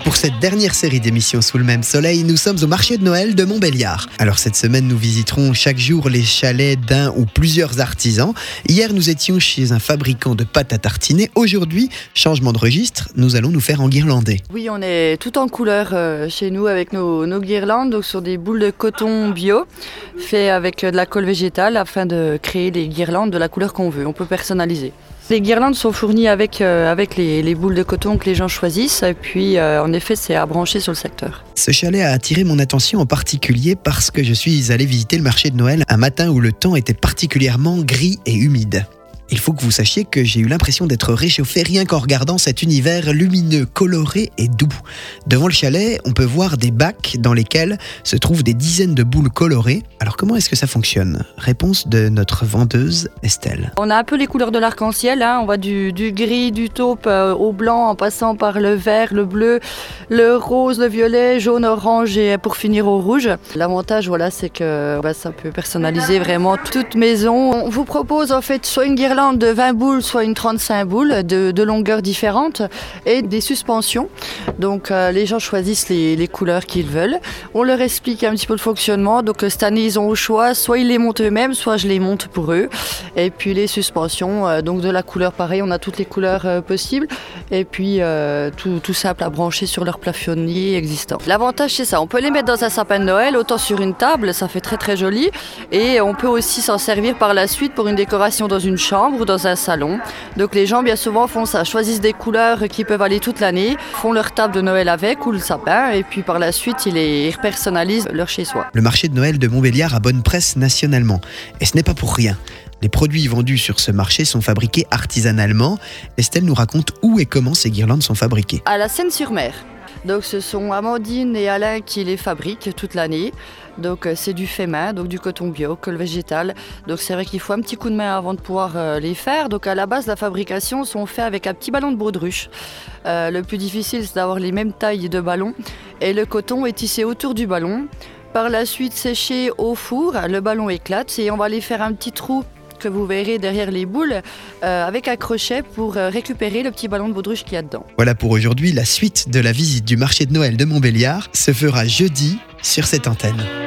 Pour cette dernière série d'émissions sous le même soleil, nous sommes au marché de Noël de Montbéliard. Alors cette semaine, nous visiterons chaque jour les chalets d'un ou plusieurs artisans. Hier, nous étions chez un fabricant de pâte à tartiner. Aujourd'hui, changement de registre, nous allons nous faire enguirlander. Oui, on est tout en couleur chez nous avec nos guirlandes, donc sur des boules de coton bio, fait avec de la colle végétale afin de créer les guirlandes de la couleur qu'on veut. On peut personnaliser. Les guirlandes sont fournies avec les boules de coton que les gens choisissent et puis en effet c'est à brancher sur le secteur. Ce chalet a attiré mon attention en particulier parce que je suis allé visiter le marché de Noël un matin où le temps était particulièrement gris et humide. Il faut que vous sachiez que j'ai eu l'impression d'être réchauffé rien qu'en regardant cet univers lumineux, coloré et doux. Devant le chalet, on peut voir des bacs dans lesquels se trouvent des dizaines de boules colorées. Alors comment est-ce que ça fonctionne ? Réponse de notre vendeuse Estelle. On a un peu les couleurs de l'arc-en-ciel, on va du gris, du taupe au blanc en passant par le vert, le bleu, le rose, le violet, jaune, orange et pour finir au rouge. L'avantage c'est que ça peut personnaliser vraiment toute maison. On vous propose en fait soit une guirlande de 20 boules, soit une 35 boules de longueurs différentes et des suspensions. Donc les gens choisissent les couleurs qu'ils veulent. On leur explique un petit peu le fonctionnement. Donc cette année ils ont au choix, soit ils les montent eux-mêmes, soit je les monte pour eux. Et puis les suspensions, donc de la couleur pareil, on a toutes les couleurs possibles. Et puis tout simple à brancher sur leur plafonnier existant. L'avantage c'est ça, on peut les mettre dans un sapin de Noël, autant sur une table, ça fait très très joli. Et on peut aussi s'en servir par la suite pour une décoration dans une chambre ou dans un salon. Donc les gens bien souvent font ça, choisissent des couleurs qui peuvent aller toute l'année, font leur table de Noël avec ou le sapin et puis par la suite ils personnalisent leur chez-soi. Le marché de Noël de Montbéliard a bonne presse nationalement et ce n'est pas pour rien. Les produits vendus sur ce marché sont fabriqués artisanalement. Estelle nous raconte où et comment ces guirlandes sont fabriquées. À la Seine-sur-Mer. Donc ce sont Amandine et Alain qui les fabriquent toute l'année. Donc c'est du fait main, donc du coton bio, colle végétale. Donc c'est vrai qu'il faut un petit coup de main avant de pouvoir les faire. Donc à la base, la fabrication sont faits avec un petit ballon de baudruche. Le plus difficile, c'est d'avoir les mêmes tailles de ballon. Et le coton est tissé autour du ballon. Par la suite, séché au four, le ballon éclate et on va aller faire un petit trou que vous verrez derrière les boules avec un crochet pour récupérer le petit ballon de baudruche qu'il y a dedans. Voilà pour aujourd'hui, la suite de la visite du marché de Noël de Montbéliard se fera jeudi sur cette antenne.